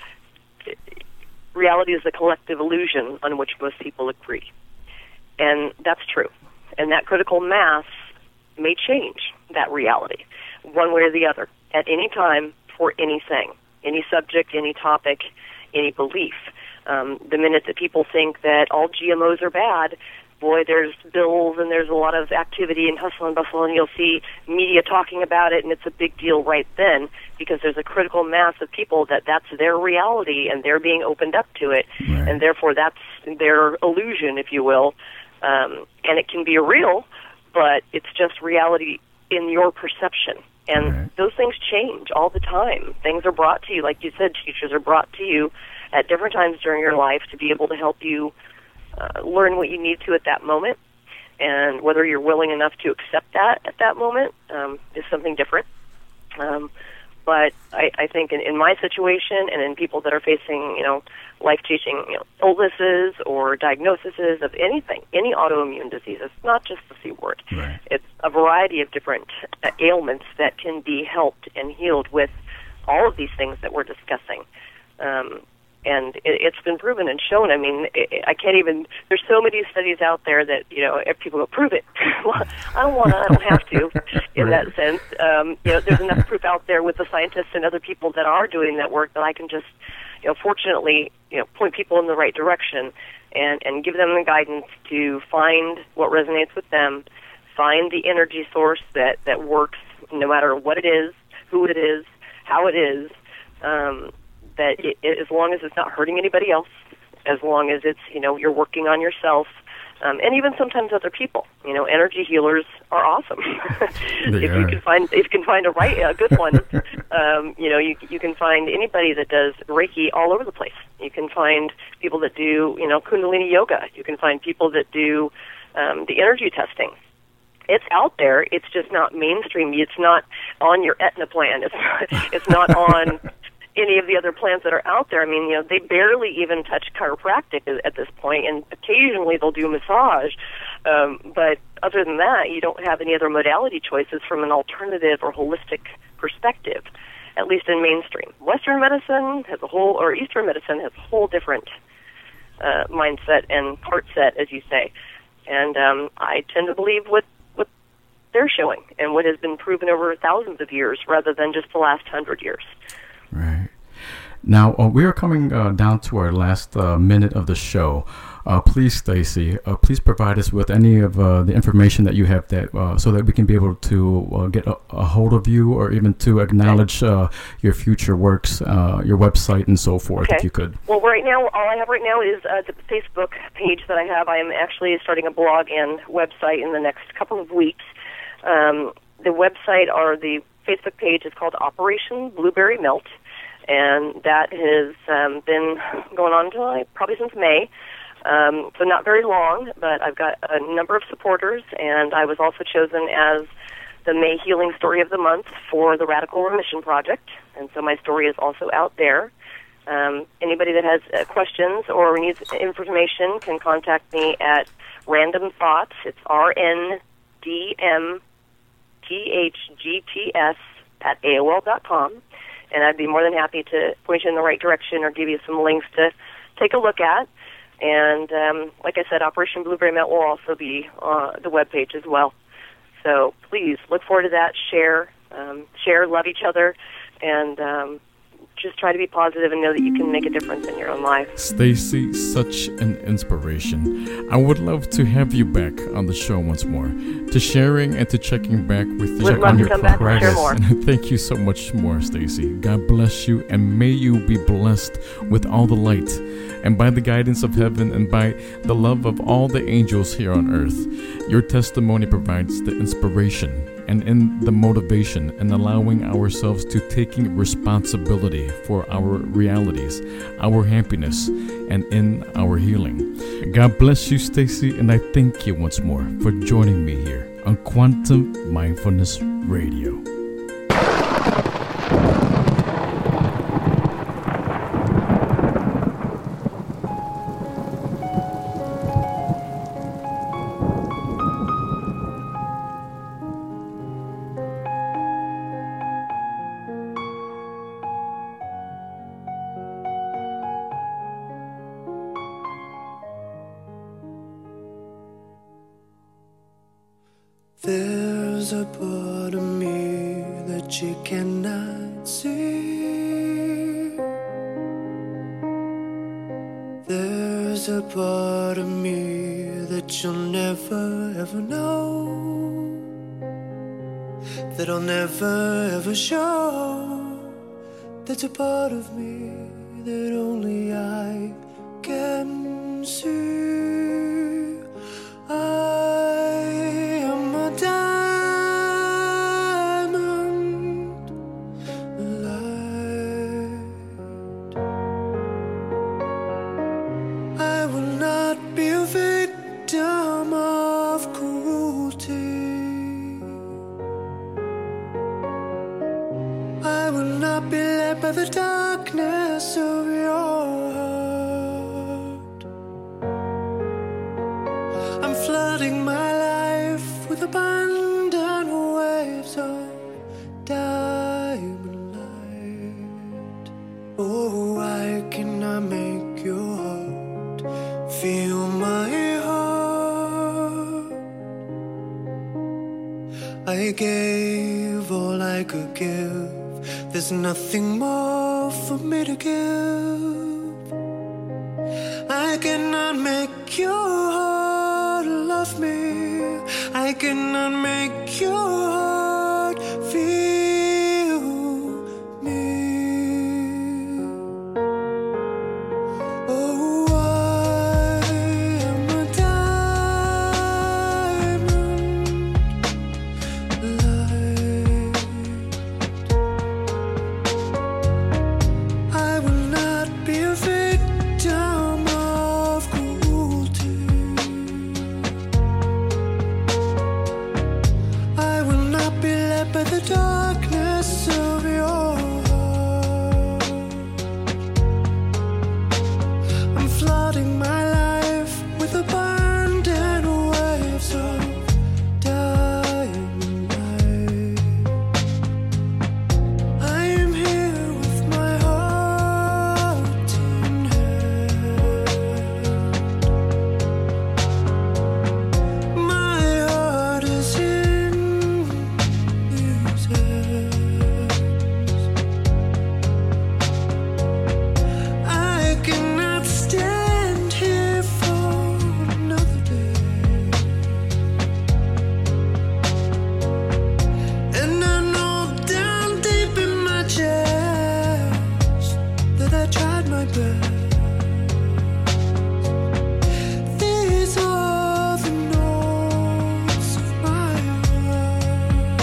reality is a collective illusion on which most people agree, and that's true. And that critical mass may change that reality, one way or the other, at any time for anything. any subject, any topic, any belief. Um, the minute that people think that all G M Os are bad, boy, there's bills and there's a lot of activity and hustle and bustle, and you'll see media talking about it, and it's a big deal right then because there's a critical mass of people that that's their reality and they're being opened up to it, right. And therefore that's their illusion, if you will. Um, and it can be real, but it's just reality in your perception. And right. Those things change all the time. Things are brought to you, like you said, teachers are brought to you at different times during your life to be able to help you uh, learn what you need to at that moment. And whether you're willing enough to accept that at that moment um, is something different. Um, but I, I think in, in my situation and in people that are facing, you know, life-changing, you know, illnesses or diagnoses of anything, any autoimmune disease, it's not just the C word. Right. It's a variety of different uh, ailments that can be helped and healed with all of these things that we're discussing. Um, and it, it's been proven and shown. I mean, it, I can't even, there's so many studies out there that, you know, if people go, prove it. Well, I don't want to, I don't have to, in right. that sense. Um, you know, there's enough proof out there with the scientists and other people that are doing that work that I can just, you know, fortunately, you know, point people in the right direction and, and give them the guidance to find what resonates with them, find the energy source that, that works no matter what it is, who it is, how it is, um, that it, it, as long as it's not hurting anybody else, as long as it's, you know, you're working on yourself, um, and even sometimes other people. You know, energy healers are awesome. if are. you can find, if you can find a right, a good one, um, you know, you you can find anybody that does Reiki all over the place. You can find people that do, you know, Kundalini yoga. You can find people that do um, the energy testing. It's out there. It's just not mainstream. It's not on your Aetna plan. It's not, it's not on any of the other plans that are out there. I mean, you know, they barely even touch chiropractic at this point, and occasionally they'll do massage. Um, but other than that, you don't have any other modality choices from an alternative or holistic perspective, at least in mainstream. Western medicine has a whole, or Eastern medicine has a whole different uh, mindset and heart set, as you say. And um, I tend to believe what, what they're showing and what has been proven over thousands of years rather than just the last hundred years. Right. Now, uh, we are coming uh, down to our last uh, minute of the show. Uh, please, Stacy, uh, please provide us with any of uh, the information that you have that uh, so that we can be able to uh, get a, a hold of you or even to acknowledge uh, your future works, uh, your website, and so forth, okay. if you could. Well, right now, all I have right now is uh, the Facebook page that I have. I am actually starting a blog and website in the next couple of weeks. Um, the website or the Facebook page is called Operation Blueberry Melt, and that has um, been going on until probably since May. Um, so not very long, but I've got a number of supporters, and I was also chosen as the May Healing Story of the Month for the Radical Remission Project, and so my story is also out there. Um, anybody that has uh, questions or needs information can contact me at Random Thoughts. It's R N D M T H G T S at A O L dot com, and I'd be more than happy to point you in the right direction or give you some links to take a look at. And um, like I said, Operation Blueberry Melt will also be on the webpage as well. So please look forward to that. Share, um, share, love each other, and um, just try to be positive and know that you can make a difference in your own life. Stacy, such an inspiration. I would love to have you back on the show once more, to sharing and to checking back with you on your progress. And thank you so much more, Stacy. God bless you, and may you be blessed with all the light, and by the guidance of heaven, and by the love of all the angels here on earth. Your testimony provides the inspiration and in the motivation and allowing ourselves to taking responsibility for our realities, our happiness, and in our healing. God bless you, Stacy, and I thank you once more for joining me here on Quantum Mindfulness Radio. There's a part of me that you cannot see. There's a part of me that you'll never ever know, that I'll never ever show. That's a part of me that only I can see. I am a diamond light. I will not be a victim of cruelty. I will not be led by the darkness of your heart. I'm flooding my life with abundant waves of diamond light. Oh, why can I make your heart feel my heart? I gave all I could give. There's nothing more for me to give. I cannot make your heart love me. I cannot make your heart feel me. Oh, I am a diamond light. I will not be a victim of cruelty. I will not be led by the darkness of your heart. I'm flooding my life with abundant waves of diamond light. I am here with my heart in hand. My heart is in these hands. I cannot stand here for another day. And I know down deep in my chest that I tried my best. These are the notes of my heart.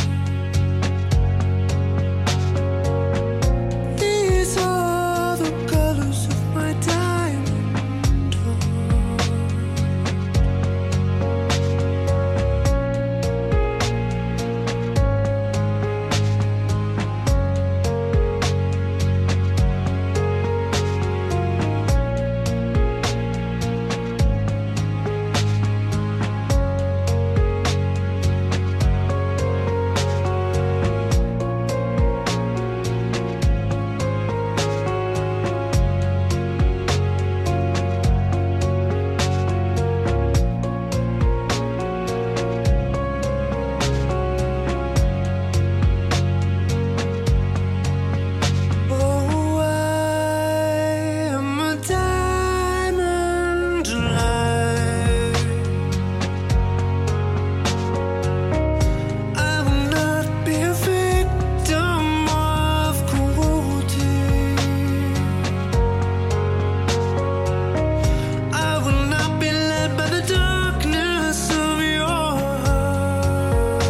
These are the colors of my diamond heart. Oh, I am a diamond light. I will not be a victim of cruelty. I will not be led by the darkness of your heart.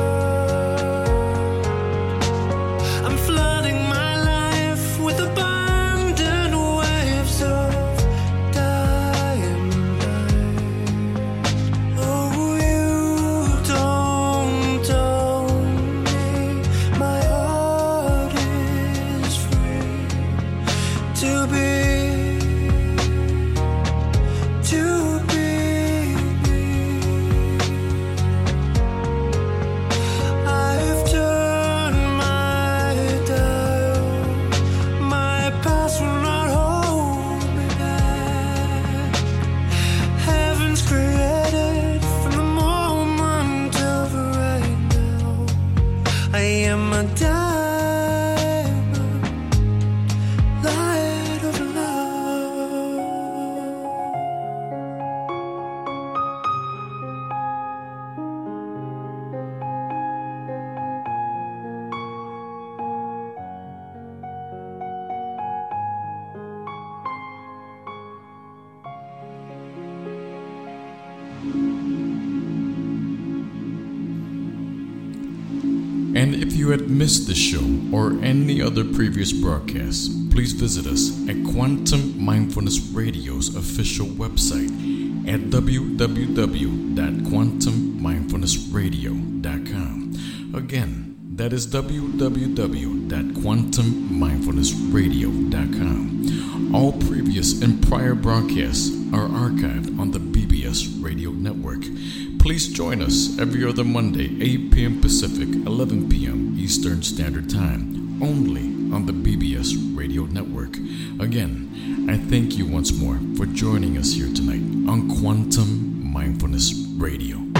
I'm flooding my life with abundant waves of diamond light. Oh, you don't own me. My heart is free to be, to be me. I've turned my dial. My past will not hold me back. Heaven's created from the moment of right now. I am a diamond light of love. And if you had missed the show or any other previous broadcasts, please visit us at Quantum Mindfulness Radio's official website at w w w dot quantum mindfulness radio dot com. Again, that is w w w dot quantum mindfulness radio dot com. All previous and prior broadcasts are archived on the B B S Radio Network. Please join us every other Monday, eight p.m. Pacific, eleven p.m. Eastern Standard Time, only on the B B S Radio Network. Again, I thank you once more for joining us here tonight on Quantum Mindfulness Radio.